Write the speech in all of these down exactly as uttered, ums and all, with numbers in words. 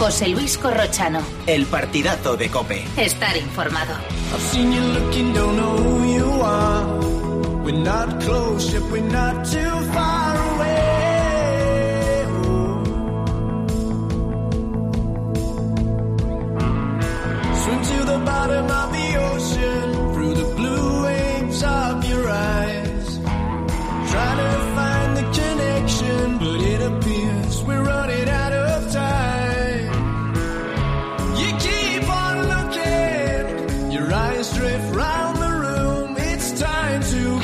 José Luis Corrochano. El partidazo de COPE. Estar informado. I've seen you looking, don't know who you are. We're not close, yet we're not too far away. Swim to the bottom of the ocean, through the blue waves of your eyes. Trying to find the connection, but it appears we're running out of time. You keep on looking, your eyes drift round the room, it's time to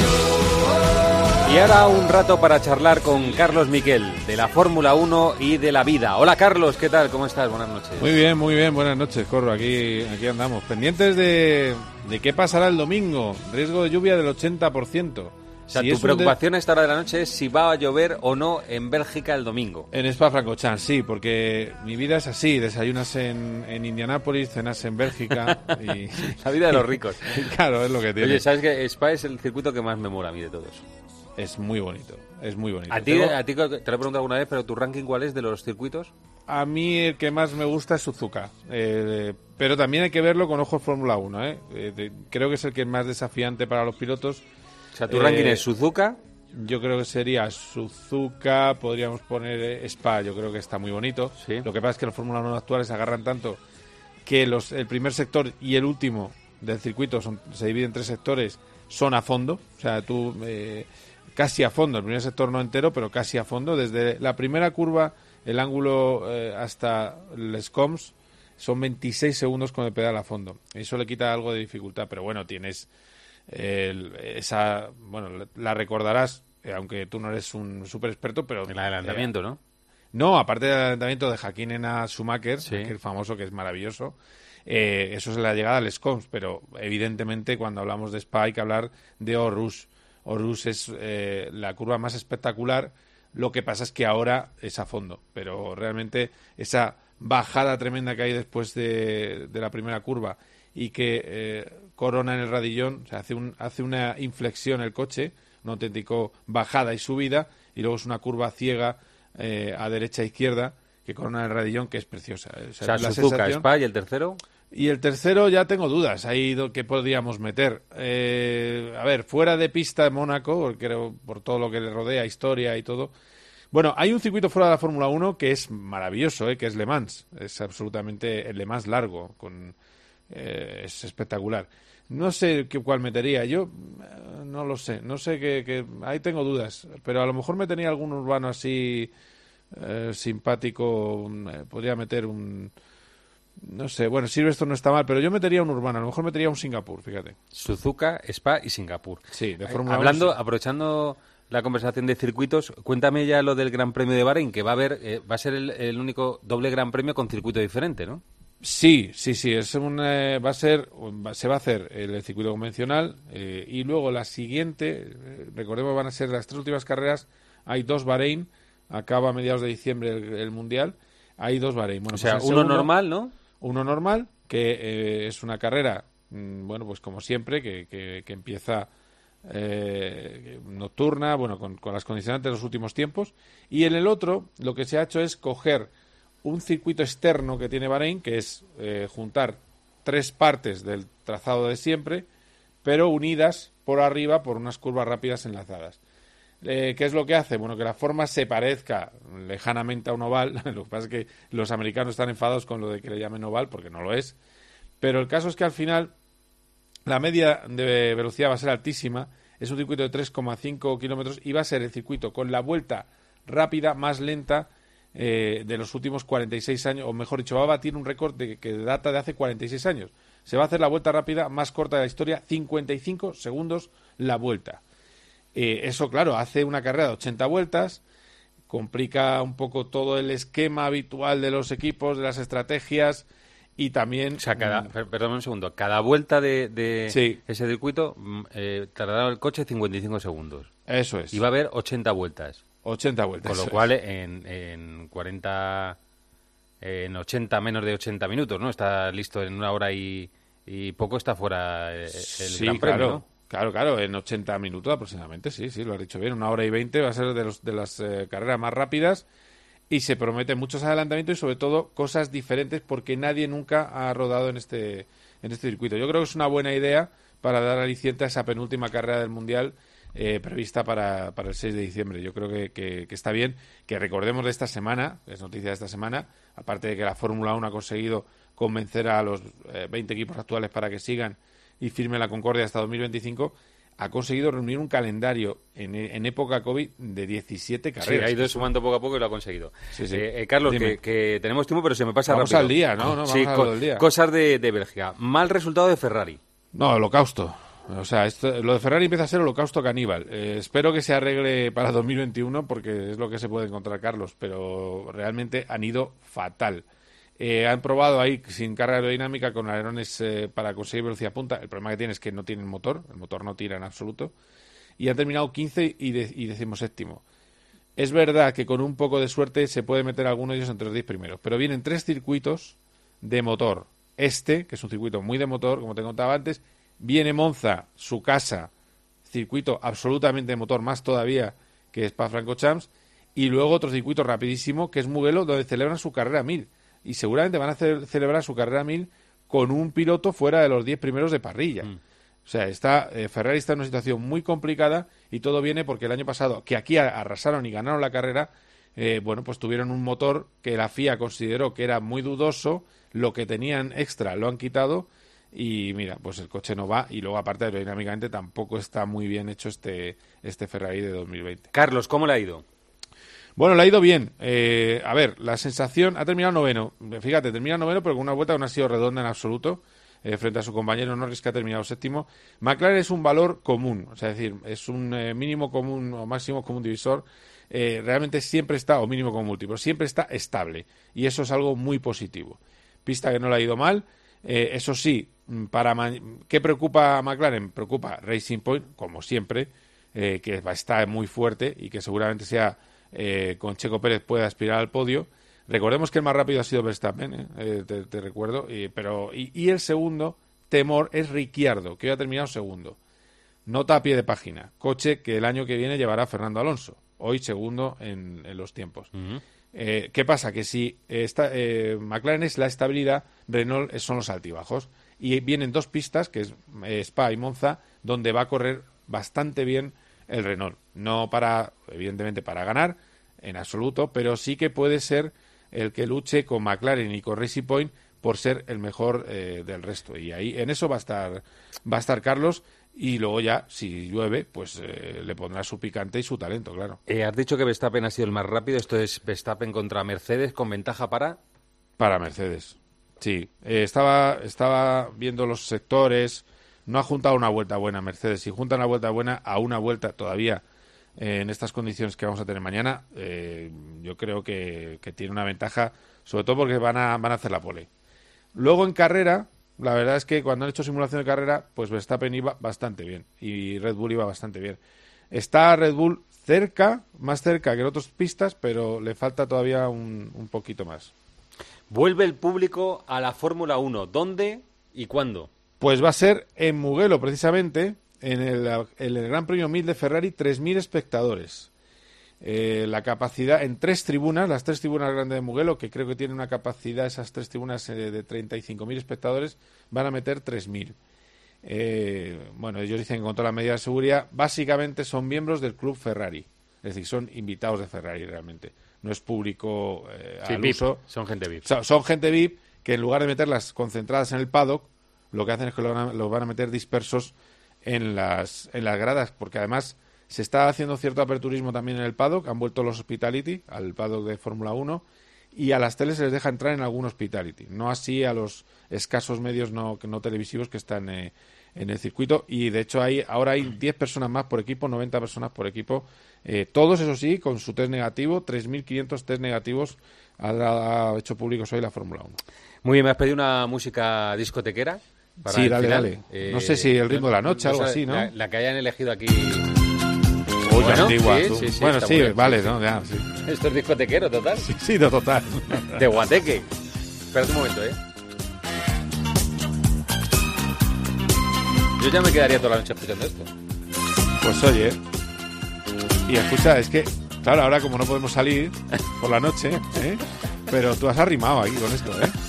go. Y ahora un rato para charlar con Carlos Miquel, de la Fórmula uno y de la vida. Hola Carlos, ¿qué tal? ¿Cómo estás? Buenas noches. Muy bien, muy bien, buenas noches, Corro, aquí, aquí andamos. Pendientes de, de qué pasará el domingo, riesgo de lluvia del ochenta por ciento. O sea, si tu preocupación de... a esta hora de la noche es si va a llover o no en Bélgica el domingo. En Spa-Francorchamps, sí, porque mi vida es así, desayunas en, en Indianápolis, cenas en Bélgica y... La vida de los ricos. Claro, es lo que tiene. Oye, ¿sabes que Spa es el circuito que más me mola a mí de todos? Es muy bonito, es muy bonito. ¿A ti, Tengo... a ti te lo he preguntado alguna vez, pero tu ranking cuál es de los circuitos? A mí el que más me gusta es Suzuka, eh, pero también hay que verlo con ojos Fórmula uno, ¿eh? Eh, de, creo que es el que es más desafiante para los pilotos. O sea, tu eh, ranking es Suzuka... Yo creo que sería Suzuka, podríamos poner Spa, yo creo que está muy bonito. Sí. Lo que pasa es que los Fórmula uno actuales agarran tanto que los el primer sector y el último del circuito son, se dividen en tres sectores, son a fondo. O sea, tú eh, casi a fondo, el primer sector no entero, pero casi a fondo. Desde la primera curva, el ángulo eh, hasta Les Coms, son veintiséis segundos con el pedal a fondo. Eso le quita algo de dificultad, pero bueno, tienes... El, esa bueno la recordarás, eh, aunque tú no eres un súper experto, pero el adelantamiento, eh, ¿no? No, aparte del adelantamiento de Hakkinen a Schumacher, sí, que es famoso, que es maravilloso, eh, eso es la llegada al Scoms, pero evidentemente cuando hablamos de Spa hay que hablar de Eau Rouge. Eau Rouge es eh, la curva más espectacular. Lo que pasa es que ahora es a fondo, pero realmente esa bajada tremenda que hay después de, de la primera curva y que eh, corona en el radillón, o sea, hace, un, hace una inflexión el coche, una auténtica bajada y subida, y luego es una curva ciega eh, a derecha e izquierda que corona el radillón, que es preciosa. O sea, o sea la Suzuka, sensación... Spa, ¿y el tercero? Y el tercero ya tengo dudas, ahí que podríamos meter. Eh, a ver, fuera de pista de Mónaco, creo, por todo lo que le rodea, historia y todo. Bueno, hay un circuito fuera de la Fórmula uno que es maravilloso, eh, que es Le Mans. Es absolutamente el Le Mans largo, con... Eh, es espectacular. No sé qué cuál metería. Yo eh, no lo sé. No sé qué, qué... Ahí tengo dudas. Pero a lo mejor metería algún urbano así eh, simpático. Eh, podría meter un... No sé. Bueno, Silverstone no está mal, pero yo metería un urbano. A lo mejor metería un Singapur, fíjate. Suzuka, Spa y Singapur. Sí, de Fórmula Hablando, uno, sí. Aprovechando la conversación de circuitos, cuéntame ya lo del Gran Premio de Bahrein, que va a haber, eh, va a ser el, el único doble Gran Premio con circuito diferente, ¿no? Sí, sí, sí, es un, eh, va a ser, va, se va a hacer el, el circuito convencional eh, y luego la siguiente, eh, recordemos, van a ser las tres últimas carreras. Hay dos Bahrein, acaba a mediados de diciembre el, el Mundial, hay dos Bahrein. Bueno, o sea, pues uno segundo, normal, ¿no? Uno normal, que eh, es una carrera, mmm, bueno, pues como siempre, que, que, que empieza eh, nocturna, bueno, con, con las condicionantes de los últimos tiempos, y en el otro lo que se ha hecho es coger un circuito externo que tiene Bahrein, que es eh, juntar tres partes del trazado de siempre, pero unidas por arriba por unas curvas rápidas enlazadas. Eh, ¿Qué es lo que hace? Bueno, que la forma se parezca lejanamente a un oval. Lo que pasa es que los americanos están enfadados con lo de que le llamen oval, porque no lo es. Pero el caso es que al final la media de velocidad va a ser altísima. Es un circuito de tres coma cinco kilómetros y va a ser el circuito con la vuelta rápida más lenta Eh, de los últimos cuarenta y seis años, o mejor dicho, va a batir un récord de, que data de hace cuarenta y seis años. Se va a hacer la vuelta rápida más corta de la historia, cincuenta y cinco segundos la vuelta. Eh, eso, claro, hace una carrera de ochenta vueltas, complica un poco todo el esquema habitual de los equipos, de las estrategias, y también... O sea, cada, perdón un segundo, cada vuelta de, de sí. ese circuito eh, tardará el coche cincuenta y cinco segundos. Eso es. Y va a haber ochenta vueltas. ochenta vueltas. Con lo cual, en, en cuarenta, en ochenta, menos de ochenta minutos, ¿no? Está listo en una hora y, y poco, está fuera el, el sí, Gran Premio, claro. ¿no? Claro, claro, en ochenta minutos aproximadamente, sí, sí, lo has dicho bien. Una hora y veinte va a ser de, los, de las eh, carreras más rápidas. y se prometen muchos adelantamientos y sobre todo cosas diferentes porque nadie nunca ha rodado en este, en este circuito. Yo creo que es una buena idea para dar aliciente a esa penúltima carrera del Mundial eh, prevista para, para el seis de diciembre. Yo creo que, que, que está bien, que recordemos de esta semana, es noticia de esta semana, aparte de que la Fórmula uno ha conseguido convencer a los eh, veinte equipos actuales para que sigan y firmen la Concordia hasta dos mil veinticinco, ha conseguido reunir un calendario en, en época COVID de diecisiete carreras. Sí, ha ido sumando poco a poco y lo ha conseguido. Sí, sí. Eh, eh, Carlos, que, que tenemos tiempo, pero se me pasa Vamos rápido. al día, ¿no? no vamos sí, a co- lo del día. cosas de, de Bélgica. Mal resultado de Ferrari. No, holocausto. O sea, esto, lo de Ferrari empieza a ser holocausto caníbal. Eh, espero que se arregle para dos mil veintiuno porque es lo que se puede encontrar, Carlos, pero realmente han ido fatal. Eh, han probado ahí sin carga aerodinámica con alerones eh, para conseguir velocidad punta. El problema que tiene es que no tienen motor, el motor no tira en absoluto. Y han terminado quince y, de, y decimoséptimo. Es verdad que con un poco de suerte se puede meter alguno de ellos entre los diez primeros, pero vienen tres circuitos de motor. Este, que es un circuito muy de motor, como te contaba antes, viene Monza, su casa, circuito absolutamente de motor, más todavía que Spa-Francorchamps, y luego otro circuito rapidísimo, que es Mugello, donde celebran su carrera mil. Y seguramente van a ce- celebrar su carrera mil con un piloto fuera de los diez primeros de parrilla. Mm. O sea, está eh, Ferrari está en una situación muy complicada y todo viene porque el año pasado, que aquí arrasaron y ganaron la carrera, eh, bueno, pues tuvieron un motor que la F I A consideró que era muy dudoso, lo que tenían extra lo han quitado y mira, pues el coche no va y luego aparte aerodinámicamente tampoco está muy bien hecho este, este Ferrari de dos mil veinte. Carlos, ¿cómo le ha ido? Bueno, le ha ido bien. Eh, a ver, la sensación... Ha terminado noveno. Fíjate, termina noveno, pero con una vuelta que no ha sido redonda en absoluto, eh, frente a su compañero Norris, que ha terminado séptimo. McLaren es un valor común, o sea, es decir, es un eh, mínimo común o máximo común divisor. Eh, realmente siempre está, o mínimo común múltiplo, siempre está estable. Y eso es algo muy positivo. Pista que no le ha ido mal. Eh, eso sí, para ma- ¿qué preocupa a McLaren? Preocupa Racing Point, como siempre, eh, que está muy fuerte y que seguramente sea... Eh, con Checo Pérez puede aspirar al podio. Recordemos que el más rápido ha sido Verstappen, ¿eh? Eh, te, te recuerdo, y, pero y, y el segundo temor es Ricciardo, que hoy ha terminado segundo. Nota a pie de página, coche que el año que viene llevará Fernando Alonso, hoy segundo en, en los tiempos. Uh-huh. eh, ¿Qué pasa? Que si esta, eh, McLaren es la estabilidad, Renault son los altibajos, y vienen dos pistas, que es eh, Spa y Monza, donde va a correr bastante bien el Renault. No para, evidentemente, para ganar, en absoluto, pero sí que puede ser el que luche con McLaren y con Racing Point por ser el mejor eh, del resto. Y ahí, en eso va a estar, va a estar Carlos, y luego ya, si llueve, pues eh, le pondrá su picante y su talento, claro. Eh, has dicho que Verstappen ha sido el más rápido. Esto es Verstappen contra Mercedes, con ventaja para... Para Mercedes, sí. Eh, estaba, estaba viendo los sectores... No ha juntado una vuelta buena Mercedes. Si junta una vuelta buena a una vuelta todavía eh, en estas condiciones que vamos a tener mañana, eh, yo creo que, que tiene una ventaja, sobre todo porque van a, van a hacer la pole. Luego en carrera, la verdad es que cuando han hecho simulación de carrera, pues Verstappen iba bastante bien y Red Bull iba bastante bien. Está Red Bull cerca, más cerca que en otras pistas, pero le falta todavía un, un poquito más. Vuelve el público a la Fórmula uno. ¿Dónde y cuándo? Pues va a ser en Mugello, precisamente, en el, en el Gran Premio mil de Ferrari, tres mil espectadores. Eh, la capacidad en tres tribunas, las tres tribunas grandes de Mugello, que creo que tienen una capacidad, esas tres tribunas eh, de treinta y cinco mil espectadores, van a meter tres mil. Eh, bueno, ellos dicen que con todas las medidas de seguridad, básicamente son miembros del Club Ferrari. Es decir, son invitados de Ferrari realmente. No es público eh, sí, al V I P, uso. son gente V I P. Son, son gente V I P que en lugar de meterlas concentradas en el paddock, lo que hacen es que los van a, lo van a meter dispersos en las, en las gradas, porque además se está haciendo cierto aperturismo también en el paddock. Han vuelto los hospitality al paddock de Fórmula uno y a las teles se les deja entrar en algún hospitality, no así a los escasos medios no, no televisivos que están eh, en el circuito. Y de hecho hay ahora hay diez personas más por equipo, noventa personas por equipo, eh, todos eso sí con su test negativo. Tres mil quinientos test negativos ha, ha hecho públicos hoy la Fórmula uno. Muy bien, me has pedido una música discotequera. Para sí, dale, final. dale. Eh, no sé si el ritmo de la noche, no, algo no, así, ¿no? La, la que hayan elegido aquí. Uy, bueno, antigua. sí, sí, sí, bueno, sí, bien, vale, sí, sí. ¿no? Ya, sí. Esto es discotequero, total. Sí, sí, no, total. De Guateque. Espérate un momento, ¿eh? Yo ya me quedaría toda la noche escuchando esto. Pues oye, y escucha, es que Claro, ahora como no podemos salir por la noche, ¿eh? Pero tú has arrimado aquí con esto, ¿eh?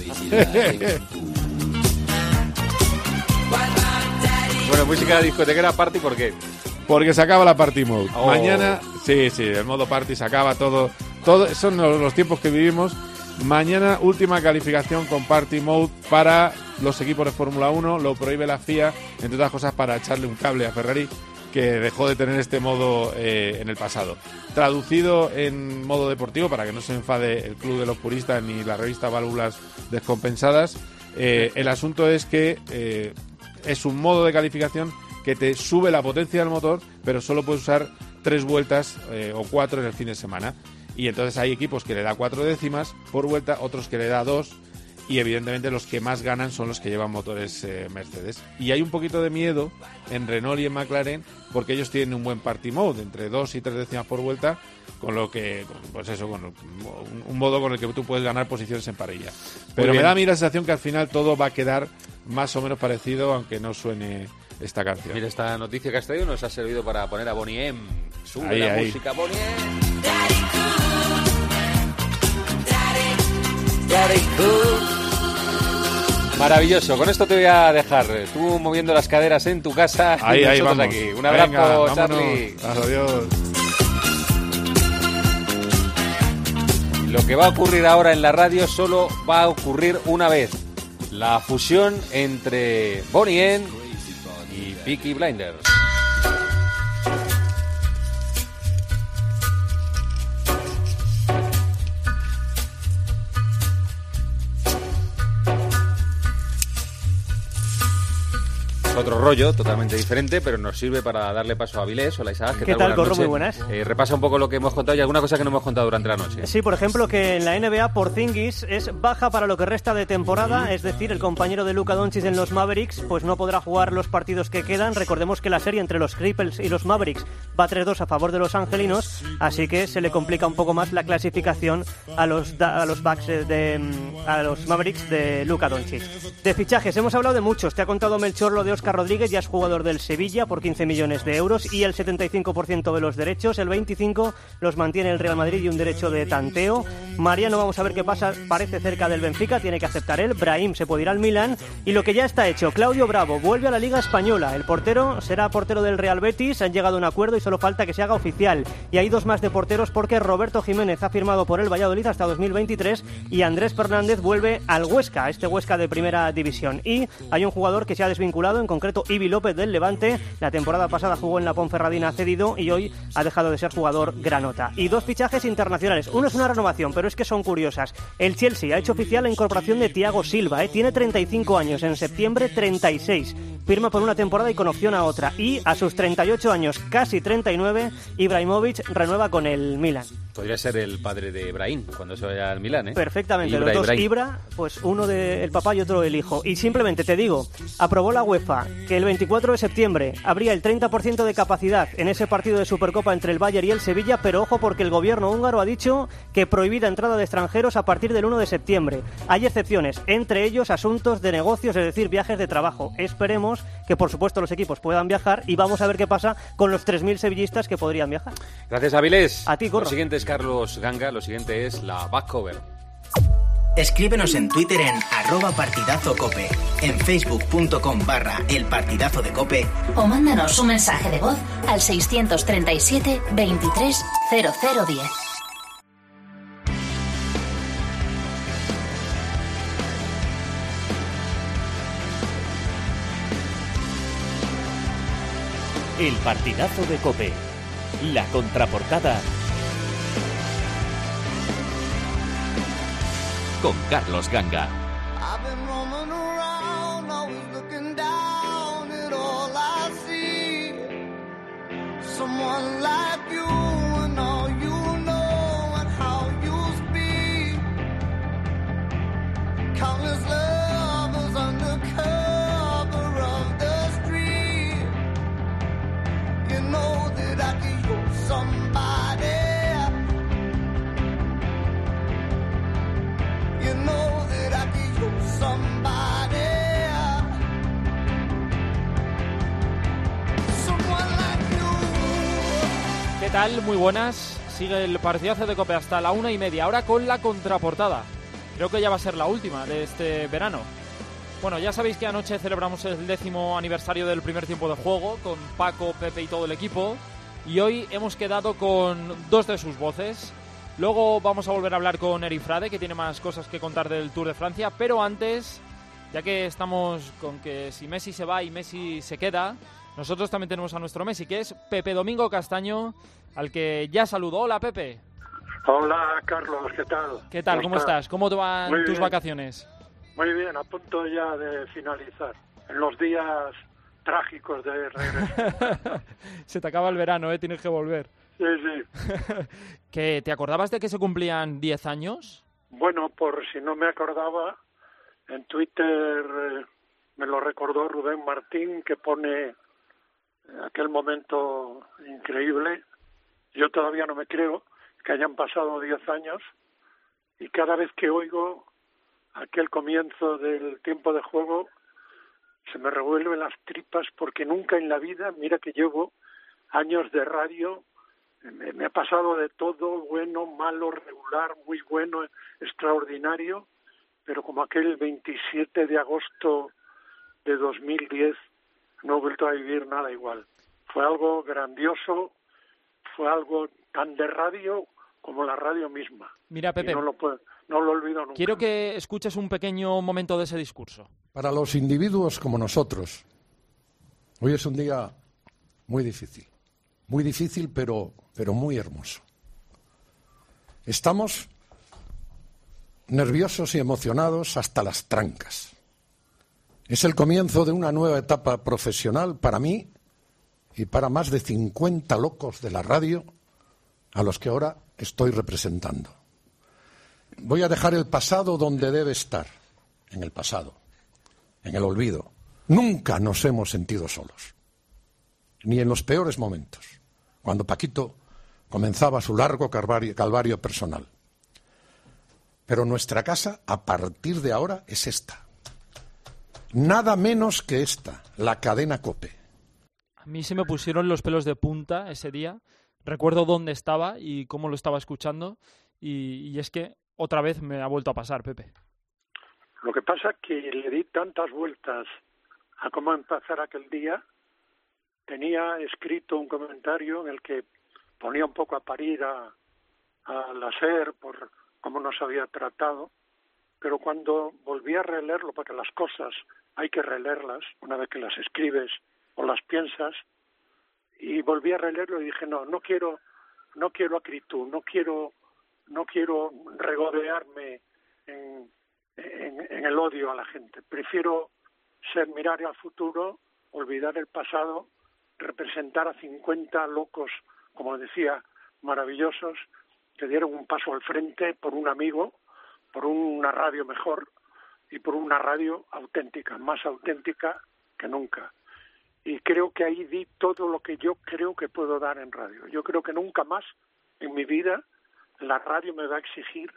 Bueno, música discotequera party, ¿por qué? Porque se acaba la party mode. Oh. Mañana, sí, sí, el modo party se acaba todo. Todo son los, los tiempos que vivimos. Mañana, última calificación con party mode para los equipos de Fórmula uno. Lo prohíbe la F I A, entre otras cosas, para echarle un cable a Ferrari, que dejó de tener este modo eh, en el pasado. Traducido en modo deportivo, para que no se enfade el Club de los Puristas ni la revista Válvulas Descompensadas, eh, el asunto es que eh, es un modo de calificación que te sube la potencia del motor, pero solo puedes usar tres vueltas eh, o cuatro en el fin de semana. Y entonces hay equipos que le da cuatro décimas por vuelta, otros que le da dos, y evidentemente los que más ganan son los que llevan motores eh, Mercedes. Y hay un poquito de miedo en Renault y en McLaren, porque ellos tienen un buen party mode, entre dos y tres décimas por vuelta, con lo que, pues eso, con un, un modo con el que tú puedes ganar posiciones en parrilla. Pero me da a mí la sensación que al final todo va a quedar más o menos parecido, aunque no suene esta canción. Mira, esta noticia que has traído nos ha servido para poner a Bonnie M. Sube ahí, la ahí. música, Bonnie M. Daddy cool. Daddy, Daddy cool. Maravilloso, con esto te voy a dejar. Tú moviendo las caderas en tu casa. Ahí, y ahí nosotros vamos. aquí. Un abrazo, Venga, Charlie. Adiós. Lo que va a ocurrir ahora en la radio solo va a ocurrir una vez. La fusión entre Bonnie M y Peaky Blinders. Otro rollo totalmente diferente, pero nos sirve para darle paso a Avilés. Hola, Isaac, ¿qué, ¿Qué tal? tal, Corro? Muy buenas. Eh, repasa un poco lo que hemos contado y alguna cosa que no hemos contado durante la noche. Sí, por ejemplo, que en la N B A Porzingis es baja para lo que resta de temporada, es decir, el compañero de Luka Doncic en los Mavericks pues no podrá jugar los partidos que quedan. Recordemos que la serie entre los Clippers y los Mavericks va tres dos a favor de los angelinos, así que se le complica un poco más la clasificación a los a los Bucks de a los Mavericks de Luka Doncic. De fichajes hemos hablado de muchos. Te ha contado Melchor lo de Óscar Rodríguez, ya es jugador del Sevilla por quince millones de euros y el setenta y cinco por ciento de los derechos, el veinticinco por ciento los mantiene el Real Madrid y un derecho de tanteo. Mariano, vamos a ver qué pasa, parece cerca del Benfica, tiene que aceptar él. Brahim se puede ir al Milan y lo que ya está hecho, Claudio Bravo vuelve a la Liga Española. El portero será portero del Real Betis, han llegado a un acuerdo y solo falta que se haga oficial. Y hay dos más de porteros porque Roberto Jiménez ha firmado por el Valladolid hasta dos mil veintitrés y Andrés Fernández vuelve al Huesca, este Huesca de primera división. Y hay un jugador que se ha desvinculado, en concreto Ivi López del Levante. La temporada pasada jugó en la Ponferradina cedido y hoy ha dejado de ser jugador granota. Y dos fichajes internacionales. Uno es una renovación, pero es que son curiosas. El Chelsea ha hecho oficial la incorporación de Thiago Silva, ¿eh? Tiene treinta y cinco años, en septiembre treinta y seis. Firma por una temporada y con opción a otra. Y a sus treinta y ocho años, casi treinta y nueve, Ibrahimovic renueva con el Milan. Podría ser el padre de Brahim cuando se vaya al Milán, ¿eh? Perfectamente, Ibra, los dos Ibrahim. Ibra, pues uno del papá y otro del hijo. Y simplemente te digo, aprobó la UEFA que el veinticuatro de septiembre habría el treinta por ciento de capacidad en ese partido de Supercopa entre el Bayern y el Sevilla, pero ojo porque el gobierno húngaro ha dicho que prohibida entrada de extranjeros a partir del uno de septiembre. Hay excepciones, entre ellos asuntos de negocios, es decir, viajes de trabajo. Esperemos que por supuesto los equipos puedan viajar y vamos a ver qué pasa con los tres mil sevillistas que podrían viajar. Gracias, Avilés. A ti, Corro. Lo siguiente es Carlos Ganga, lo siguiente es la back cover. Escríbenos en Twitter en arroba partidazocope, en facebook.com barra el partidazo de Cope O mándanos un mensaje de voz al seiscientos treinta y siete veintitrés cero cero diez. El partidazo de COPE. La contraportada con Carlos Ganga. I've been roaming around, always looking down at all I see. Someone like you and all you know and how you speak. Countless lovers under cover of the street. You know that I could use somebody. You know that I could use somebody. Someone like you. ¿Qué tal? Muy buenas. Sigue el partidazo de COPE hasta la una y media. Ahora con la contraportada. Creo que ya va a ser la última de este verano. Bueno, ya sabéis que anoche celebramos el décimo aniversario del primer tiempo de juego con Paco, Pepe y todo el equipo. Y hoy hemos quedado con dos de sus voces. Luego vamos a volver a hablar con Eri Frade, que tiene más cosas que contar del Tour de Francia. Pero antes, ya que estamos con que si Messi se va y Messi se queda, nosotros también tenemos a nuestro Messi, que es Pepe Domingo Castaño, al que ya saludó. Hola, Pepe. Hola, Carlos, ¿qué tal? ¿Qué tal? ¿Cómo, ¿Cómo estás? ¿Cómo te van Muy tus bien. vacaciones? Muy bien, a punto ya de finalizar. En los días trágicos de regreso. Se te acaba el verano, ¿eh? Tienes que volver. Sí, sí. ¿Que te acordabas de que se cumplían diez años? Bueno, por si no me acordaba, en Twitter eh, me lo recordó Rubén Martín, que pone aquel momento increíble. Yo todavía no me creo que hayan pasado diez años y cada vez que oigo aquel comienzo del tiempo de juego se me revuelven las tripas, porque nunca en la vida, mira que llevo años de radio, me, me ha pasado de todo, bueno, malo, regular, muy bueno, extraordinario, pero como aquel veintisiete de agosto de dos mil diez no he vuelto a vivir nada igual. Fue algo grandioso, fue algo tan de radio como la radio misma. Mira, Pepe, y no lo puedo, no lo olvido nunca. Quiero que escuches un pequeño momento de ese discurso. Para los individuos como nosotros, hoy es un día muy difícil. Muy difícil, pero, pero muy hermoso. Estamos nerviosos y emocionados hasta las trancas. Es el comienzo de una nueva etapa profesional para mí y para más de cincuenta locos de la radio a los que ahora estoy representando. Voy a dejar el pasado donde debe estar, en el pasado, en el olvido. Nunca nos hemos sentido solos, ni en los peores momentos, cuando Paquito comenzaba su largo calvario, calvario personal. Pero nuestra casa, a partir de ahora, es esta. Nada menos que esta, la cadena COPE. A mí se me pusieron los pelos de punta ese día. Recuerdo dónde estaba y cómo lo estaba escuchando. Y, y es que otra vez me ha vuelto a pasar, Pepe. Lo que pasa es que le di tantas vueltas a cómo empezar aquel día. Tenía escrito un comentario en el que ponía un poco a parir a, a la SER por cómo nos había tratado, pero cuando volví a releerlo, porque las cosas hay que releerlas una vez que las escribes o las piensas, y volví a releerlo y dije, no, no quiero, no quiero acritud, no quiero, no quiero regodearme en, en, en el odio a la gente. Prefiero ser mirar al futuro, olvidar el pasado, representar a cincuenta locos, como decía, maravillosos, que dieron un paso al frente por un amigo, por una radio mejor y por una radio auténtica, más auténtica que nunca. Y creo que ahí di todo lo que yo creo que puedo dar en radio. Yo creo que nunca más en mi vida la radio me va a exigir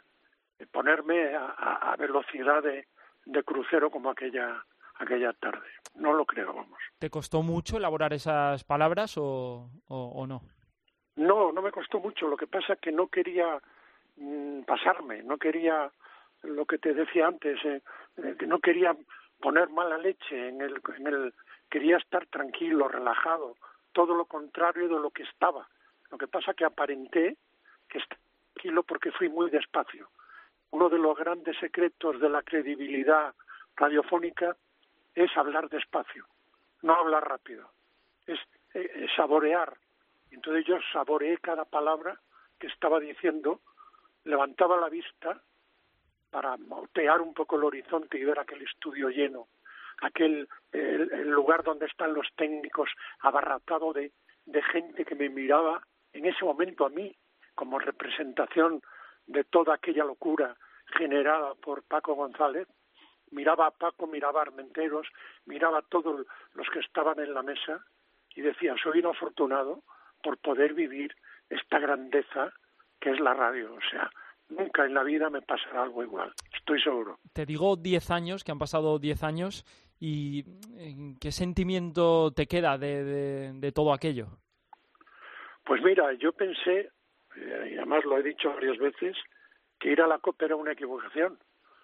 ponerme a, a velocidad de, de crucero como aquella, aquella tarde. No lo creo, vamos. ¿Te costó mucho elaborar esas palabras o, o, o no? No, no me costó mucho. Lo que pasa es que no quería mmm, pasarme, no quería, lo que te decía antes, eh, eh, que no quería poner mala leche en el, en el, quería estar tranquilo, relajado, todo lo contrario de lo que estaba. Lo que pasa es que aparenté que estaba tranquilo porque fui muy despacio. Uno de los grandes secretos de la credibilidad radiofónica es hablar despacio, no hablar rápido, es eh, saborear. Entonces yo saboreé cada palabra que estaba diciendo, levantaba la vista para motear un poco el horizonte y ver aquel estudio lleno, aquel el, el lugar donde están los técnicos abarratado de, de gente que me miraba en ese momento a mí como representación de toda aquella locura generada por Paco González. Miraba a Paco, miraba a Armenteros, miraba a todos los que estaban en la mesa y decía, soy un afortunado por poder vivir esta grandeza que es la radio. O sea, nunca en la vida me pasará algo igual, estoy seguro. Te digo diez años, que han pasado diez años, y ¿qué sentimiento te queda de, de, de todo aquello? Pues mira, yo pensé, eh, y además lo he dicho varias veces, que ir a la COPE era una equivocación.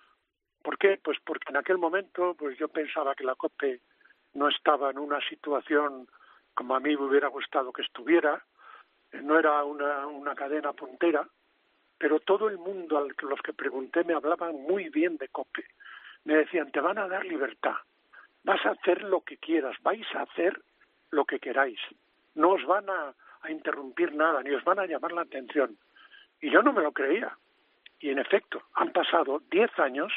¿Por qué? Pues porque en aquel momento pues yo pensaba que la COPE no estaba en una situación como a mí me hubiera gustado que estuviera, no era una, una cadena puntera, pero todo el mundo a los que pregunté me hablaban muy bien de COPE. Me decían, te van a dar libertad, vas a hacer lo que quieras, vais a hacer lo que queráis, no os van a, a interrumpir nada, ni os van a llamar la atención. Y yo no me lo creía. Y en efecto, han pasado diez años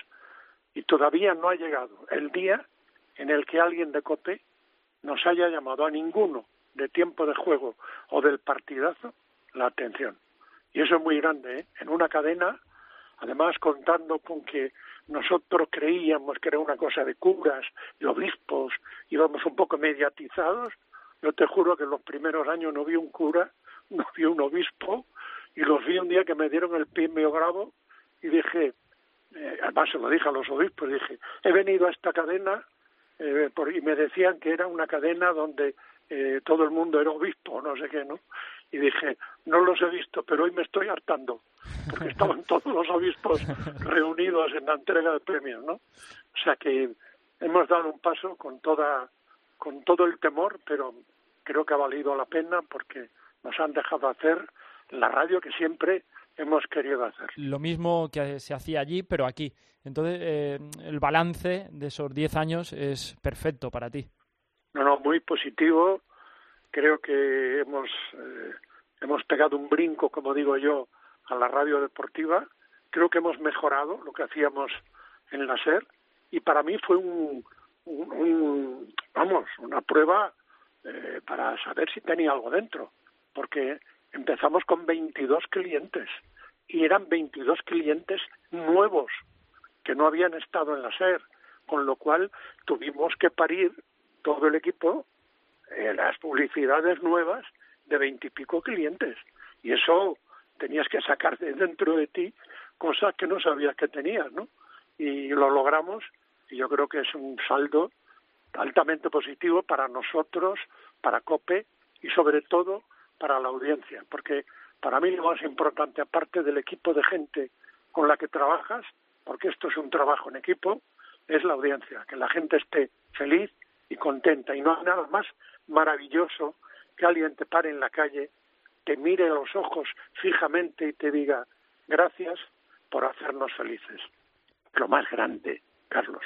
y todavía no ha llegado el día en el que alguien de COPE nos haya llamado a ninguno de Tiempo de Juego o del Partidazo la atención. Y eso es muy grande, ¿eh? En una cadena, además contando con que nosotros creíamos que era una cosa de curas y obispos, íbamos un poco mediatizados. Yo te juro que en los primeros años no vi un cura, no vi un obispo, y los vi un día que me dieron el pie medio gravo y dije, eh, además se lo dije a los obispos, dije, he venido a esta cadena eh, por, y me decían que era una cadena donde eh, todo el mundo era obispo, no sé qué, ¿no? Y dije, no los he visto, pero hoy me estoy hartando, porque estaban todos los obispos reunidos en la entrega de premios, ¿no? O sea que hemos dado un paso con toda, con todo el temor, pero creo que ha valido la pena porque nos han dejado hacer la radio que siempre hemos querido hacer. Lo mismo que se hacía allí, pero aquí. Entonces, eh, el balance de esos diez años es perfecto para ti. No, no, muy positivo. Creo que hemos eh, hemos pegado un brinco, como digo yo, a la radio deportiva. Creo que hemos mejorado lo que hacíamos en la SER y para mí fue un, un, un vamos, una prueba eh, para saber si tenía algo dentro, porque empezamos con veintidós clientes y eran veintidós clientes nuevos que no habían estado en la SER, con lo cual tuvimos que parir todo el equipo eh, las publicidades nuevas de veintipico clientes y eso tenías que sacar de dentro de ti cosas que no sabías que tenías, ¿no? Y lo logramos y yo creo que es un saldo altamente positivo para nosotros, para COPE y sobre todo para la audiencia, porque para mí lo más importante, aparte del equipo de gente con la que trabajas, porque esto es un trabajo en equipo, es la audiencia, que la gente esté feliz y contenta. Y no hay nada más maravilloso que alguien te pare en la calle, te mire a los ojos fijamente y te diga gracias por hacernos felices. Lo más grande, Carlos.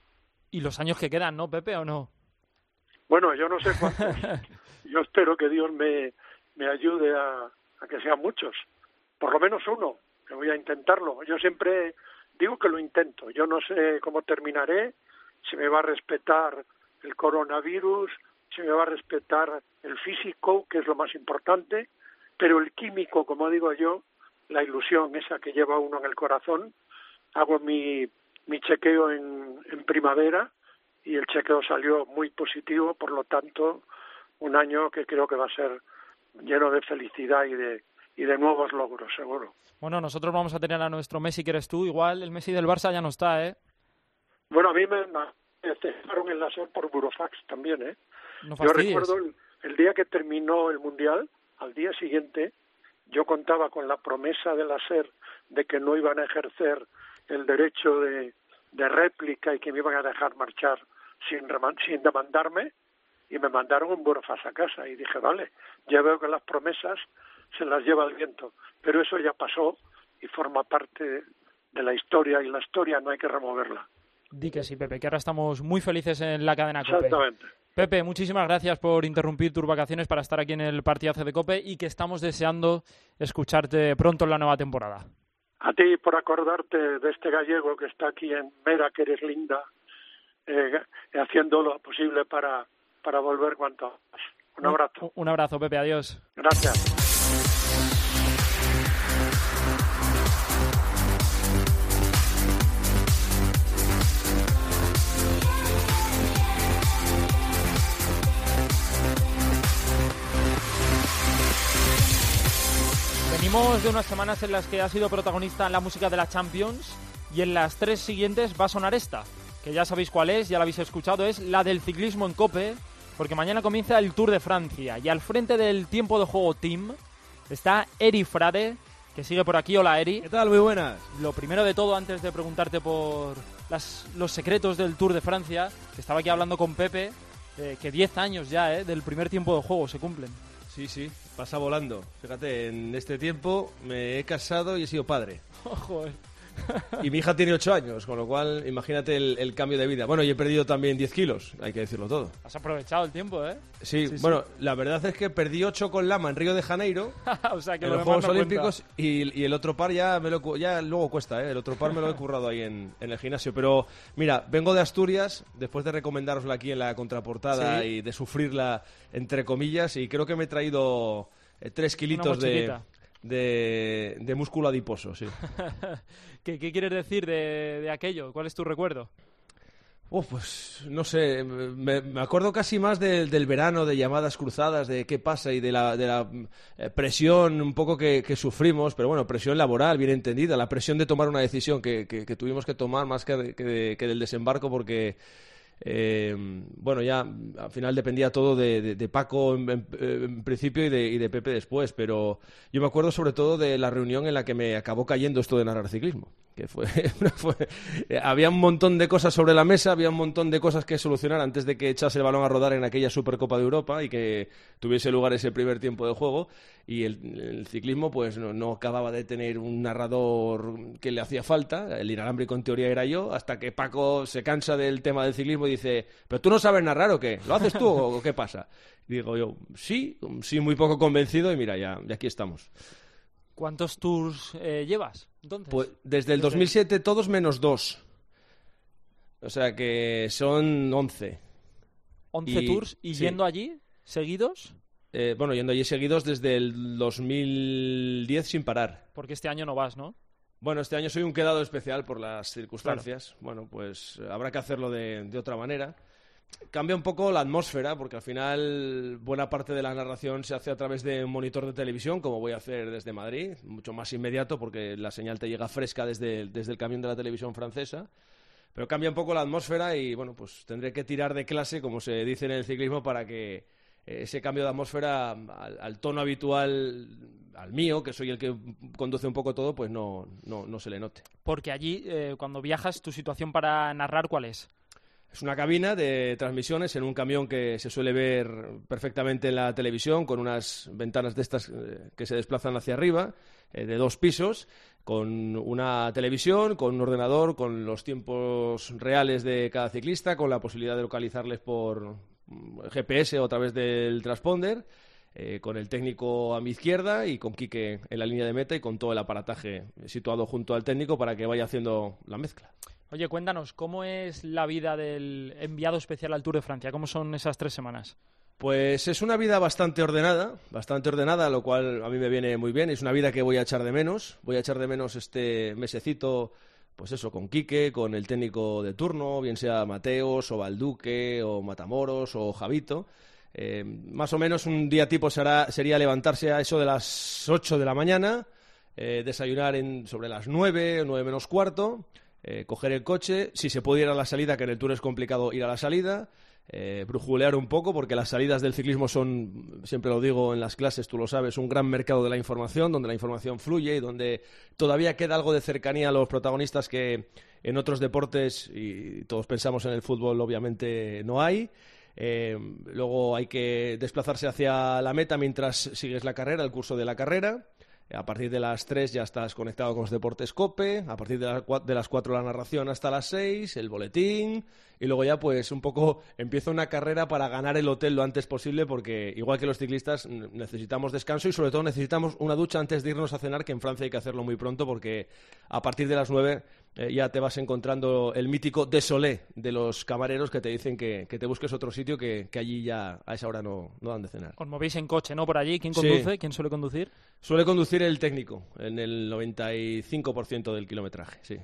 Y los años que quedan, ¿no, Pepe, o no? Bueno, yo no sé cuántos. Yo espero que Dios me, me ayude a, a que sean muchos. Por lo menos uno, que voy a intentarlo. Yo siempre digo que lo intento. Yo no sé cómo terminaré, si me va a respetar el coronavirus, si me va a respetar el físico, que es lo más importante, pero el químico, como digo yo, la ilusión esa que lleva uno en el corazón. Hago mi, mi chequeo en, en primavera y el chequeo salió muy positivo, por lo tanto, un año que creo que va a ser lleno de felicidad y de, y de nuevos logros, seguro. Bueno, nosotros vamos a tener a nuestro Messi que eres tú, igual el Messi del Barça ya no está, ¿eh? Bueno, a mí me, me cesaron el láser por burofax también, ¿eh? No yo recuerdo el, el día que terminó el Mundial, al día siguiente, yo contaba con la promesa de la SER de que no iban a ejercer el derecho de, de réplica y que me iban a dejar marchar sin, sin demandarme, y me mandaron un burofax a casa y dije, vale, ya veo que las promesas se las lleva el viento, pero eso ya pasó y forma parte de la historia y la historia no hay que removerla. Di que sí, Pepe, que ahora estamos muy felices en la cadena COPE. Exactamente. Pepe, muchísimas gracias por interrumpir tus vacaciones para estar aquí en el partidazo de COPE y que estamos deseando escucharte pronto en la nueva temporada. A ti por acordarte de este gallego que está aquí en Mera, que eres linda, eh, haciendo lo posible para, para volver cuanto antes. Un abrazo. Un, un abrazo, Pepe, adiós. Gracias. Venimos de unas semanas en las que ha sido protagonista la música de la Champions y en las tres siguientes va a sonar esta, que ya sabéis cuál es, ya la habéis escuchado, es la del ciclismo en COPE, porque mañana comienza el Tour de Francia y al frente del tiempo de juego Team está Eri Frade, que sigue por aquí. Hola, Eri. ¿Qué tal? Muy buenas. Lo primero de todo, antes de preguntarte por las, los secretos del Tour de Francia, que estaba aquí hablando con Pepe, eh, que diez años ya eh, del primer tiempo de juego se cumplen. Sí, sí, pasa volando. Fíjate, en este tiempo me he casado y he sido padre. Joder. Y mi hija tiene ocho años, con lo cual imagínate el, el cambio de vida. Bueno, y he perdido también diez kilos, hay que decirlo todo. Has aprovechado el tiempo, ¿eh? Sí, sí bueno, sí. La verdad es que perdí ocho con Lama en Río de Janeiro, o sea, que en lo los Juegos no Olímpicos, y, y el otro par ya, me lo, ya luego cuesta, ¿eh? El otro par me lo he currado ahí en, en el gimnasio. Pero mira, vengo de Asturias, después de recomendárosla aquí en la contraportada ¿Sí? y de sufrirla, entre comillas, y creo que me he traído eh, tres kilitos de... De, de músculo adiposo, sí. ¿Qué, ¿Qué quieres decir de, de aquello? ¿Cuál es tu recuerdo? Oh, pues no sé, me, me acuerdo casi más de, del verano, de llamadas cruzadas, de qué pasa y de la, de la eh, presión un poco que, que sufrimos, pero bueno, presión laboral, bien entendida, la presión de tomar una decisión que, que, que tuvimos que tomar más que, que, de, que del desembarco porque... Eh, bueno, ya al final dependía todo de, de, de Paco en, en, en principio y de, y de Pepe después, pero yo me acuerdo sobre todo de la reunión en la que me acabó cayendo esto de narrar ciclismo, que fue, fue eh, había un montón de cosas sobre la mesa, había un montón de cosas que solucionar antes de que echase el balón a rodar en aquella Supercopa de Europa y que tuviese lugar ese primer tiempo de juego, y el, el ciclismo pues no, no acababa de tener un narrador que le hacía falta, el inalámbrico en teoría era yo, hasta que Paco se cansa del tema del ciclismo y dice, ¿pero tú no sabes narrar o qué? ¿Lo haces tú o qué pasa? Y digo yo, sí, sí, muy poco convencido, y mira, ya, ya aquí estamos. ¿Cuántos tours eh, llevas, entonces? Pues desde el dos mil siete todos menos dos. O sea que son once. ¿once y, tours? ¿Y sí. yendo allí, seguidos? Eh, bueno, yendo allí seguidos desde el dos mil diez sin parar. Porque este año no vas, ¿no? Bueno, este año soy un quedado especial por las circunstancias. Claro. Bueno, pues habrá que hacerlo de, de otra manera. Cambia un poco la atmósfera, porque al final buena parte de la narración se hace a través de un monitor de televisión, como voy a hacer desde Madrid, mucho más inmediato, porque la señal te llega fresca desde, desde el camión de la televisión francesa. Pero cambia un poco la atmósfera y, bueno, pues tendré que tirar de clase, como se dice en el ciclismo, para que ese cambio de atmósfera al, al tono habitual, al mío, que soy el que conduce un poco todo, pues no, no, no se le note. Porque allí, eh, cuando viajas, ¿tu situación para narrar cuál es? Es una cabina de transmisiones en un camión que se suele ver perfectamente en la televisión, con unas ventanas de estas eh, que se desplazan hacia arriba, eh, de dos pisos, con una televisión, con un ordenador, con los tiempos reales de cada ciclista, con la posibilidad de localizarles por G P S o a través del transponder, eh, con el técnico a mi izquierda y con Quique en la línea de meta y con todo el aparataje situado junto al técnico para que vaya haciendo la mezcla. Oye, cuéntanos, ¿cómo es la vida del enviado especial al Tour de Francia? ¿Cómo son esas tres semanas? Pues es una vida bastante ordenada, bastante ordenada, lo cual a mí me viene muy bien. Es una vida que voy a echar de menos. Voy a echar de menos este mesecito, pues eso, con Quique, con el técnico de turno, bien sea Mateos o Balduque o Matamoros o Javito. Eh, más o menos un día tipo será, sería levantarse a eso de las ocho de la mañana, eh, desayunar en, sobre las nueve, nueve menos cuarto, eh, coger el coche, si se puede ir a la salida, que en el Tour es complicado ir a la salida, eh, brujulear un poco, porque las salidas del ciclismo son, siempre lo digo en las clases, tú lo sabes, un gran mercado de la información, donde la información fluye y donde todavía queda algo de cercanía a los protagonistas que en otros deportes, y todos pensamos en el fútbol, obviamente no hay. Eh, luego hay que desplazarse hacia la meta mientras sigues la carrera, el curso de la carrera. A partir de las tres ya estás conectado con los deportes COPE, a partir de, la, de las cuatro la narración hasta las seis, el boletín, y luego ya pues un poco empieza una carrera para ganar el hotel lo antes posible, porque igual que los ciclistas necesitamos descanso y sobre todo necesitamos una ducha antes de irnos a cenar, que en Francia hay que hacerlo muy pronto porque a partir de las nueve eh, ya te vas encontrando el mítico désolé de los camareros que te dicen que, que te busques otro sitio, que, que allí ya a esa hora no, no dan de cenar. Os movéis en coche, ¿no? Por allí. ¿Quién conduce? Sí. ¿Quién suele conducir? Suele conducir el técnico en el noventa y cinco por ciento del kilometraje, sí.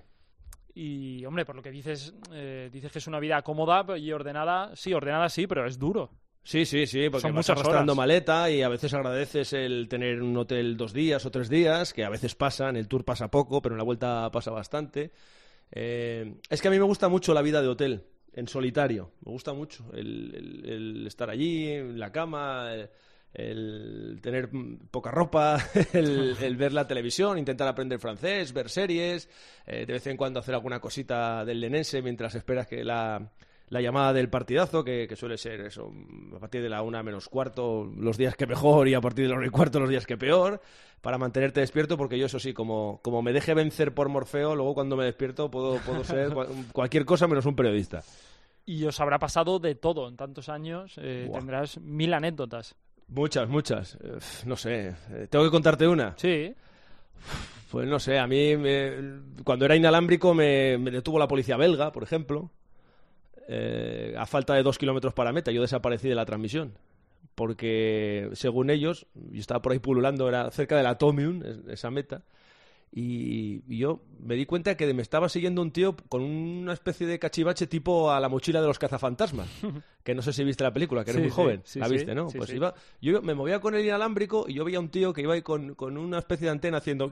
Y, hombre, por lo que dices, eh, dices que es una vida cómoda y ordenada. Sí, ordenada sí, pero es duro. Sí, sí, sí, porque Son vas muchas arrastrando horas. maleta y a veces agradeces el tener un hotel dos días o tres días, que a veces pasa, en el Tour pasa poco, pero en la Vuelta pasa bastante. Eh, es que a mí me gusta mucho la vida de hotel. en solitario. Me gusta mucho el, el, el estar allí, en la cama, el, el tener poca ropa, el, el ver la televisión, intentar aprender francés, ver series, eh, de vez en cuando hacer alguna cosita del lenense mientras esperas que la... la llamada del partidazo, que, que suele ser eso, a partir de la una menos cuarto, los días que mejor, y a partir de la una y cuarto, los días que peor, para mantenerte despierto, porque yo, eso sí, como, como me deje vencer por Morfeo, luego cuando me despierto puedo, puedo ser cual, cualquier cosa menos un periodista. Y os habrá pasado de todo en tantos años, eh, tendrás mil anécdotas. Muchas, muchas. Eh, no sé, ¿tengo que contarte una? Sí. Pues no sé, a mí me, cuando era inalámbrico me, me detuvo la policía belga, por ejemplo. Eh, a falta de dos kilómetros para meta, yo desaparecí de la transmisión, porque según ellos, yo estaba por ahí pululando, era cerca de la Tomium, esa meta, y, y yo me di cuenta que me estaba siguiendo un tío con una especie de cachivache tipo a la mochila de los cazafantasmas, que no sé si viste la película, que eres sí, muy joven, sí, la sí, viste, ¿no? Sí, pues sí. iba, yo me movía con el inalámbrico y yo veía un tío que iba ahí con, con una especie de antena haciendo...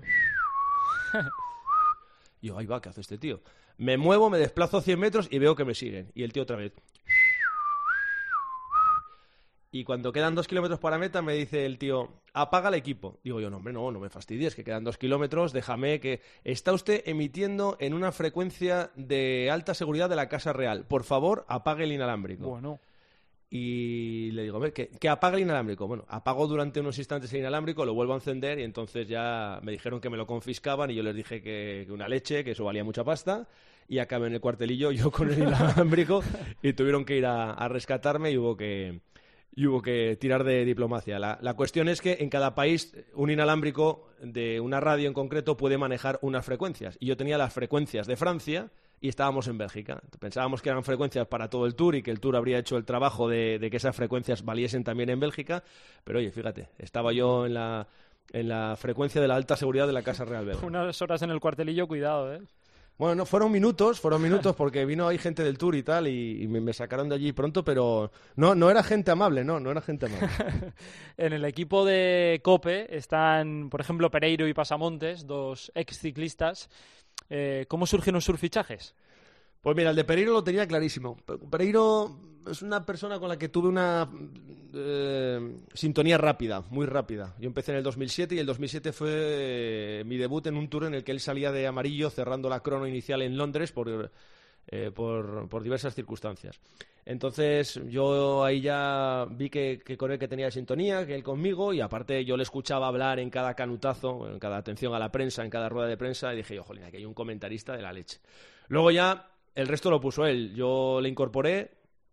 Y yo, ahí va, ¿qué hace este tío? Me muevo, me desplazo cien metros y veo que me siguen. Y el tío otra vez. Y cuando quedan dos kilómetros para meta me dice el tío, apaga el equipo. Digo yo, no, hombre, no, no me fastidies, que quedan dos kilómetros, déjame que... Está usted emitiendo en una frecuencia de alta seguridad de la Casa Real. Por favor, apague el inalámbrico. Bueno. Y le digo, que, que apague el inalámbrico. Bueno, apagó durante unos instantes el inalámbrico, lo vuelvo a encender y entonces ya me dijeron que me lo confiscaban y yo les dije que, que una leche, que eso valía mucha pasta, y acabé en el cuartelillo yo con el inalámbrico y tuvieron que ir a, a rescatarme y hubo que, y hubo que tirar de diplomacia. La, la cuestión es que en cada país un inalámbrico de una radio en concreto puede manejar unas frecuencias y yo tenía las frecuencias de Francia y estábamos en Bélgica. Pensábamos que eran frecuencias para todo el Tour y que el Tour habría hecho el trabajo de, de que esas frecuencias valiesen también en Bélgica, pero oye, fíjate, estaba yo en la, en la frecuencia de la alta seguridad de la Casa Real belga. Unas horas en el cuartelillo, cuidado, ¿eh? Bueno, no, fueron minutos, fueron minutos porque vino ahí gente del Tour y tal y, y me, me sacaron de allí pronto, pero no, no era gente amable, no, no era gente amable. En el equipo de COPE están, por ejemplo, Pereiro y Pasamontes, dos ex ciclistas. Eh, ¿Cómo surgieron sus fichajes? Pues mira, el de Pereiro lo tenía clarísimo. Pereiro es una persona con la que tuve una eh, sintonía rápida, muy rápida. Yo empecé en el dos mil siete y el dos mil siete fue eh, mi debut en un Tour en el que él salía de amarillo cerrando la crono inicial en Londres por, eh, por, por diversas circunstancias. Entonces yo ahí ya vi que, que con él que tenía sintonía, que él conmigo, y aparte yo le escuchaba hablar en cada canutazo, en cada atención a la prensa, en cada rueda de prensa, y dije yo, jolín, aquí hay un comentarista de la leche. Luego ya el resto lo puso él, yo le incorporé,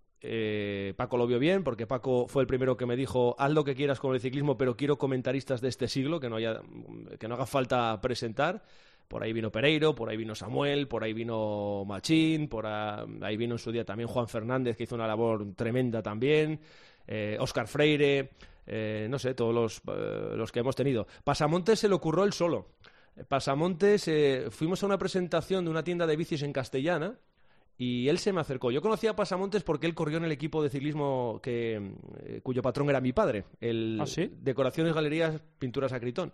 eh, Paco lo vio bien, porque Paco fue el primero que me dijo, haz lo que quieras con el ciclismo, pero quiero comentaristas de este siglo, que no haya, que no haga falta presentar. Por ahí vino Pereiro, por ahí vino Samuel, por ahí vino Machín, por ahí vino en su día también Juan Fernández, que hizo una labor tremenda también, eh, Óscar Freire, eh, no sé, todos los, eh, los que hemos tenido. Pasamontes se le ocurrió él solo. Pasamontes, eh, fuimos a una presentación de una tienda de bicis en Castellana y él se me acercó. Yo conocía a Pasamontes porque él corrió en el equipo de ciclismo que, eh, cuyo patrón era mi padre, el ¿Ah, sí? Decoraciones, Galerías, Pinturas Acritón.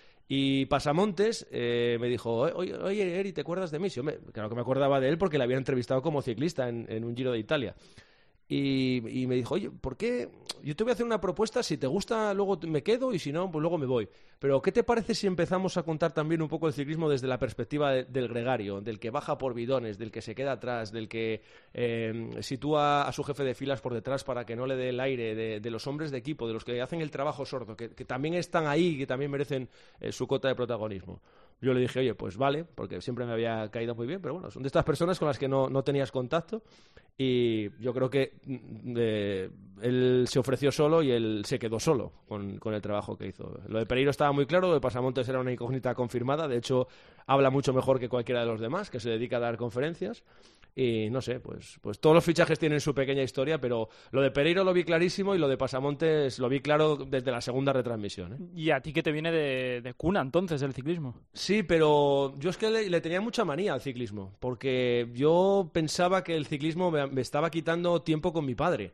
Y Pasamontes eh, me dijo, oye, oye, Eri, ¿te acuerdas de mí? Sí, hombre, claro que me acordaba de él porque le había entrevistado como ciclista en, en un Giro de Italia. Y, y me dijo, oye, ¿por qué? Yo te voy a hacer una propuesta, si te gusta luego me quedo y si no, pues luego me voy. Pero ¿qué te parece si empezamos a contar también un poco el ciclismo desde la perspectiva de, del gregario, del que baja por bidones, del que se queda atrás, del que eh, sitúa a su jefe de filas por detrás para que no le dé el aire, de, de los hombres de equipo, de los que hacen el trabajo sordo, que, que también están ahí y que también merecen eh, su cota de protagonismo? Yo le dije, oye, pues vale, porque siempre me había caído muy bien, pero bueno, son de estas personas con las que no, no tenías contacto y yo creo que eh, él se ofreció solo y él se quedó solo con, con el trabajo que hizo. Lo de Pereiro estaba muy claro, lo de Pasamontes era una incógnita confirmada, de hecho habla mucho mejor que cualquiera de los demás, que se dedica a dar conferencias. Y no sé, pues, pues todos los fichajes tienen su pequeña historia, pero lo de Pereiro lo vi clarísimo y lo de Pasamontes lo vi claro desde la segunda retransmisión, ¿eh? ¿Y a ti que te viene de, de cuna entonces el ciclismo? Sí, pero yo es que le, le tenía mucha manía al ciclismo, porque yo pensaba que el ciclismo me, me estaba quitando tiempo con mi padre.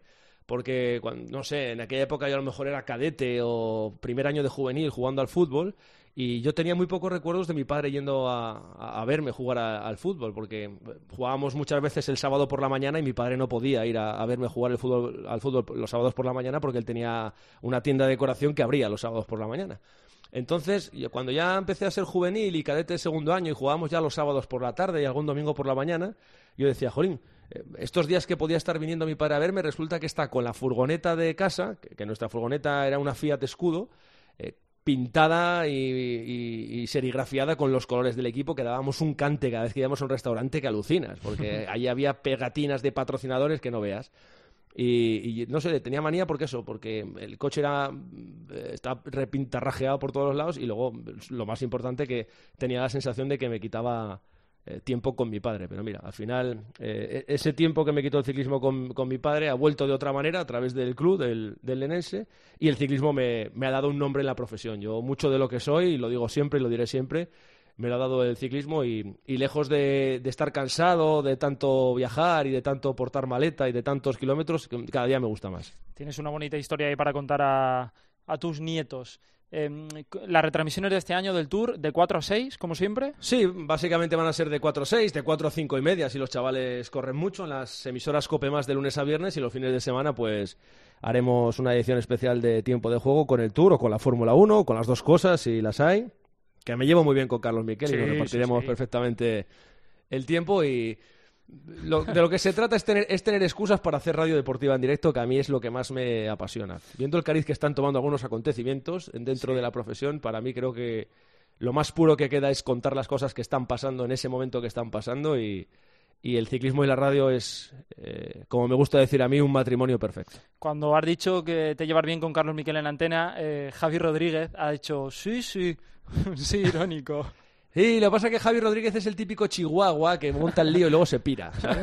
porque, cuando, no sé, en aquella época yo a lo mejor era cadete o primer año de juvenil jugando al fútbol, y yo tenía muy pocos recuerdos de mi padre yendo a, a, a verme jugar a, al fútbol, porque jugábamos muchas veces el sábado por la mañana y mi padre no podía ir a, a verme jugar el fútbol, al fútbol los sábados por la mañana porque él tenía una tienda de decoración que abría los sábados por la mañana. Entonces, yo, cuando ya empecé a ser juvenil y cadete de segundo año y jugábamos ya los sábados por la tarde y algún domingo por la mañana, yo decía, jolín, eh, estos días que podía estar viniendo mi padre a verme, resulta que está con la furgoneta de casa, que, que nuestra furgoneta era una Fiat Escudo, eh, pintada y, y, y serigrafiada con los colores del equipo, que dábamos un cante cada vez que íbamos a un restaurante que alucinas, porque allí había pegatinas de patrocinadores que no veas. Y, y no sé, tenía manía porque eso, porque el coche era está repintarrajeado por todos los lados y luego, lo más importante, que tenía la sensación de que me quitaba eh, tiempo con mi padre. Pero mira, al final, eh, ese tiempo que me quitó el ciclismo con, con mi padre ha vuelto de otra manera a través del club, del, del Lenense, y el ciclismo me, me ha dado un nombre en la profesión. Yo mucho de lo que soy, y lo digo siempre y lo diré siempre, me lo ha dado el ciclismo y, y lejos de, de estar cansado de tanto viajar y de tanto portar maleta y de tantos kilómetros, cada día me gusta más. Tienes una bonita historia ahí para contar a, a tus nietos. Eh, ¿Las retransmisiones de este año del Tour de cuatro a seis, como siempre? Sí, básicamente van a ser de cuatro a seis, de cuatro a cinco y media, si los chavales corren mucho, en las emisoras COPE más de lunes a viernes, y los fines de semana pues haremos una edición especial de tiempo de juego con el Tour o con la Fórmula uno, con las dos cosas si las hay. Que me llevo muy bien con Carlos Miquel, sí, y nos repartiremos sí, sí. perfectamente el tiempo, y lo, de lo que se trata es tener, es tener excusas para hacer radio deportiva en directo, que a mí es lo que más me apasiona. Viendo el cariz que están tomando algunos acontecimientos dentro sí. de la profesión, para mí creo que lo más puro que queda es contar las cosas que están pasando en ese momento que están pasando, y, y el ciclismo y la radio es, eh, como me gusta decir a mí, un matrimonio perfecto. Cuando has dicho que te llevas bien con Carlos Miquel en la antena, eh, Javi Rodríguez ha dicho sí, sí, sí, irónico. Sí, lo que pasa es que Javi Rodríguez es el típico chihuahua que monta el lío y luego se pira, ¿sabes?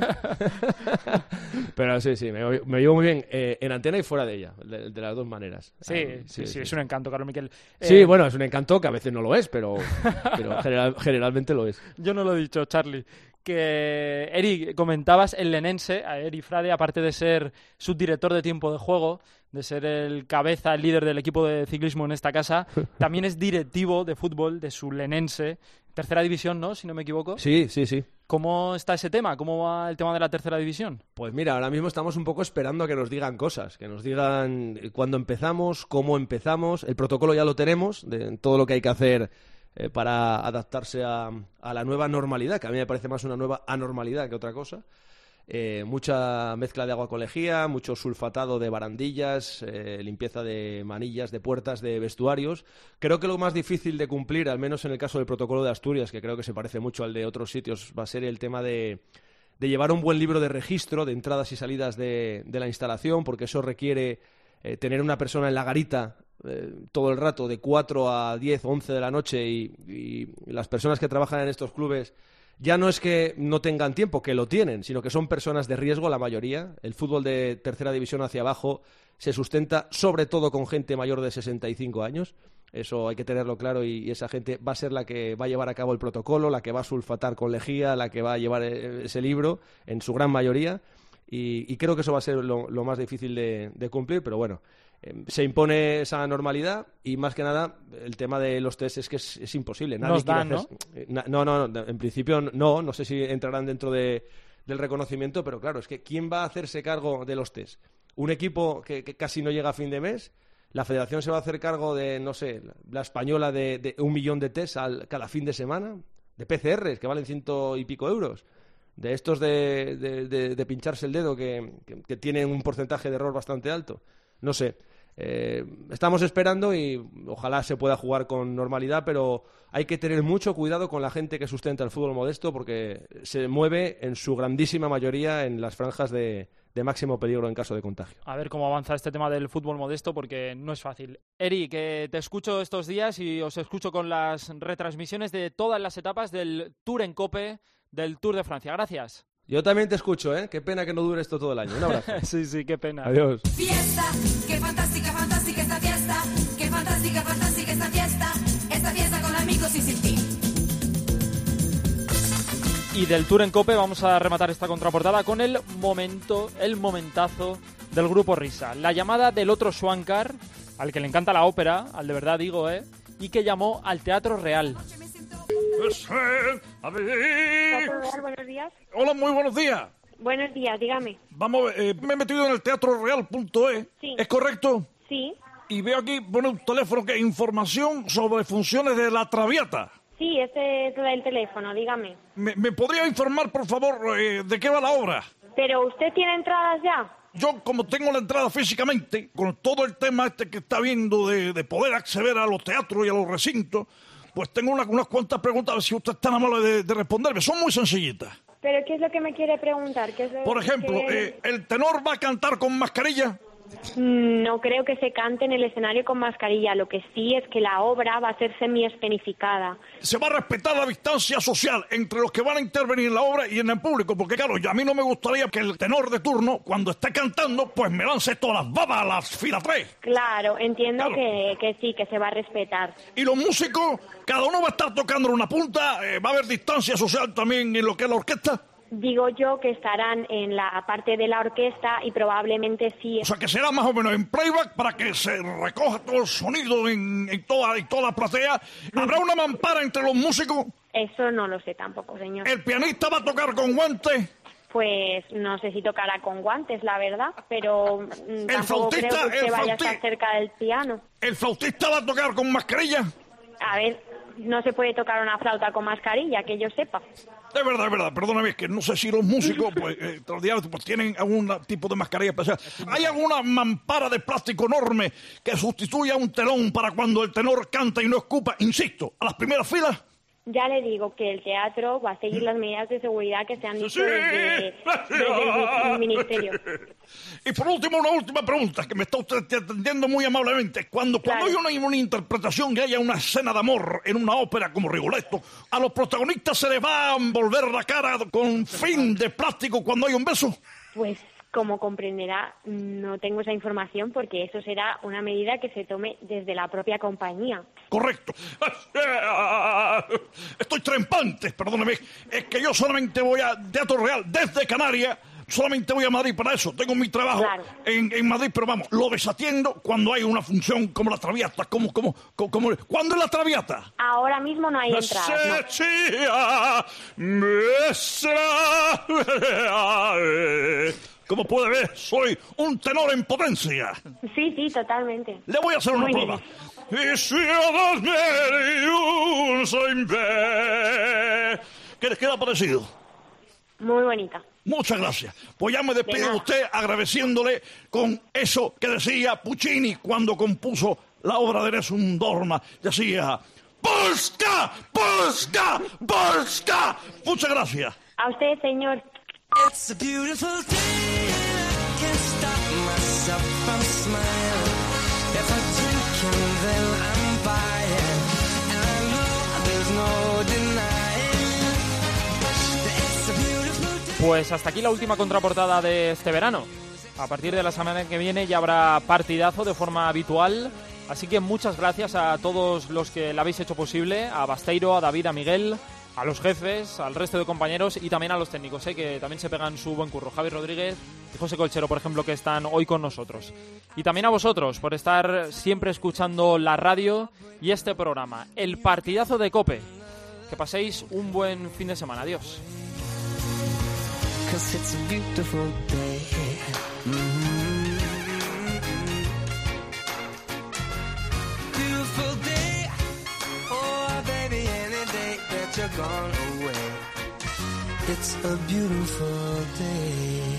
Pero sí, sí, me, me llevo muy bien eh, en antena y fuera de ella, de, de las dos maneras. Sí, um, sí, sí, sí, es un encanto, Carlos Miquel. Eh... Sí, bueno, es un encanto que a veces no lo es, pero, pero general, generalmente lo es. Yo no lo he dicho, Charlie. Que, Eri, comentabas el Lenense, a Eri Frade, aparte de ser subdirector de tiempo de juego, de ser el cabeza, el líder del equipo de ciclismo en esta casa, también es directivo de fútbol de su Lenense, tercera división, ¿no?, si no me equivoco. Sí, sí, sí. ¿Cómo está ese tema? ¿Cómo va el tema de la tercera división? Pues mira, ahora mismo estamos un poco esperando a que nos digan cosas, que nos digan cuándo empezamos, cómo empezamos. El protocolo ya lo tenemos, de todo lo que hay que hacer eh, para adaptarse a, a la nueva normalidad, que a mí me parece más una nueva anormalidad que otra cosa. Eh, mucha mezcla de agua con lejía, mucho sulfatado de barandillas, eh, limpieza de manillas, de puertas, de vestuarios. Creo que lo más difícil de cumplir, al menos en el caso del protocolo de Asturias, que creo que se parece mucho al de otros sitios, va a ser el tema de, de llevar un buen libro de registro de entradas y salidas de, de la instalación, porque eso requiere eh, tener una persona en la garita eh, todo el rato, de cuatro a diez o once de la noche, y, y las personas que trabajan en estos clubes ya no es que no tengan tiempo, que lo tienen, sino que son personas de riesgo la mayoría. El fútbol de tercera división hacia abajo se sustenta sobre todo con gente mayor de sesenta y cinco años. Eso hay que tenerlo claro, y esa gente va a ser la que va a llevar a cabo el protocolo, la que va a sulfatar con lejía, la que va a llevar ese libro, en su gran mayoría. Y, y creo que eso va a ser lo, lo más difícil de, de cumplir, pero bueno, eh, se impone esa normalidad, y más que nada el tema de los test es que es, es imposible. Nadie Nos dan, quiere hacer... ¿no? No, no, no, en principio no, no sé si entrarán dentro de, del reconocimiento, pero claro, es que ¿quién va a hacerse cargo de los test? Un equipo que, que casi no llega a fin de mes, la federación se va a hacer cargo de, no sé, la española de, de un millón de test al, cada fin de semana, de P C Rs que valen ciento y pico euros. De estos de, de, de, de pincharse el dedo que, que, que tienen un porcentaje de error bastante alto. No sé, eh, estamos esperando y ojalá se pueda jugar con normalidad, pero hay que tener mucho cuidado con la gente que sustenta el fútbol modesto, porque se mueve en su grandísima mayoría en las franjas de, de máximo peligro en caso de contagio. A ver cómo avanza este tema del fútbol modesto, porque no es fácil. Eri, que te escucho estos días y os escucho con las retransmisiones de todas las etapas del Tour en COPE, del Tour de Francia. Gracias. Yo también te escucho, ¿eh? Qué pena que no dure esto todo el año. Un abrazo. Sí, sí, qué pena. Adiós. Fiesta, qué fantástica, fantástica esta fiesta. Qué fantástica, fantástica esta fiesta. Esta fiesta con amigos y sin ti. Y del Tour en COPE vamos a rematar esta contraportada con el momento, el momentazo del grupo Risa. La llamada del otro Schwankar, al que le encanta la ópera, al de verdad digo, ¿eh? Y que llamó al Teatro Real. A ver. Buenos días. Hola, muy buenos días. Buenos días, dígame. Vamos, eh, me he metido en el teatro real punto e. Sí. ¿Es correcto? Sí. Y veo aquí, pone un teléfono que es información sobre funciones de la Traviata. Sí, ese es el teléfono, dígame. ¿Me, me podría informar, por favor, eh, de qué va la obra? ¿Pero usted tiene entradas ya? Yo, como tengo la entrada físicamente, con todo el tema este que está viendo de, de poder acceder a los teatros y a los recintos, pues tengo una, unas cuantas preguntas, a ver si usted es tan amable de, de responderme. Son muy sencillitas. ¿Pero qué es lo que me quiere preguntar? ¿Qué es lo Por ejemplo, que... eh, ¿el tenor va a cantar con mascarilla? No creo que se cante en el escenario con mascarilla. Lo que sí es que la obra va a ser semi-escenificada. Se va a respetar la distancia social entre los que van a intervenir en la obra y en el público, porque claro, yo, a mí no me gustaría que el tenor de turno, cuando esté cantando, pues me lance todas las babas a las fila tres. Claro, entiendo Claro. Que, que sí, que se va a respetar. Y los músicos, cada uno va a estar tocando en una punta, eh, va a haber distancia social también en lo que es la orquesta. Digo yo que estarán en la parte de la orquesta y probablemente sí. O sea, que será más o menos en playback para que se recoja todo el sonido en, en, toda, en toda la platea. ¿Habrá una mampara entre los músicos? Eso no lo sé tampoco, señor. ¿El pianista va a tocar con guantes? Pues no sé si tocará con guantes, la verdad, pero mm, tampoco flautista, creo que usted el vaya a flauti- estar cerca del piano. ¿El flautista va a tocar con mascarilla? A ver, no se puede tocar una flauta con mascarilla, que yo sepa. Es verdad, es verdad, perdóname, es que no sé si los músicos pues, eh, extraordinarios, pues tienen algún tipo de mascarilla especial. ¿Hay alguna mampara de plástico enorme que sustituya un telón para cuando el tenor canta y no escupa, insisto, a las primeras filas? Ya le digo que el teatro va a seguir las medidas de seguridad que se han dicho Sí. desde, desde el ministerio. Y por último, una última pregunta, que me está usted atendiendo muy amablemente. Cuando, cuando hay una, una interpretación, que haya una escena de amor en una ópera como Rigoletto, a los protagonistas se les va a envolver la cara con film de plástico cuando hay un beso. Pues, como comprenderá, no tengo esa información porque eso será una medida que se tome desde la propia compañía. Correcto. Estoy trempante, perdóneme. Es que yo solamente voy a Teatro Real desde Canarias. Solamente voy a Madrid para eso. Tengo mi trabajo Claro. en, en Madrid, pero vamos, lo desatiendo cuando hay una función como la Traviata. Como, como, como, como- ¿Cuándo es la Traviata? Ahora mismo no hay entradas, no. Como puede ver, soy un tenor en potencia. Sí, sí, totalmente. Le voy a hacer una Muy prueba. bien. Y si a las medios en vez. ¿Qué les queda parecido? Muy bonita. Muchas gracias. Pues ya me despido de usted agradeciéndole con eso que decía Puccini cuando compuso la obra de Nessun Dorma. Decía, ¡Polska! ¡Polska! ¡Polska! Muchas gracias. A usted, señor. It's a beautiful day and I can't stop myself from smiling. If I drink and then I'm buying, and I know there's no denying. It's a beautiful day. Pues hasta aquí la última contraportada de este verano. A partir de la semana que viene ya habrá partidazo de forma habitual. Así que muchas gracias a todos los que la habéis hecho posible. A Basteiro, a David, a Miguel, a los jefes, al resto de compañeros y también a los técnicos, ¿eh? Que también se pegan su buen curro. Javi Rodríguez y José Colchero, por ejemplo, que están hoy con nosotros. Y también a vosotros por estar siempre escuchando la radio y este programa, El Partidazo de COPE. Que paséis un buen fin de semana. Adiós. 'Cause it's a beautiful day. Mhm. Beautiful day. Oh, baby, any day that you're gone away. It's a beautiful day.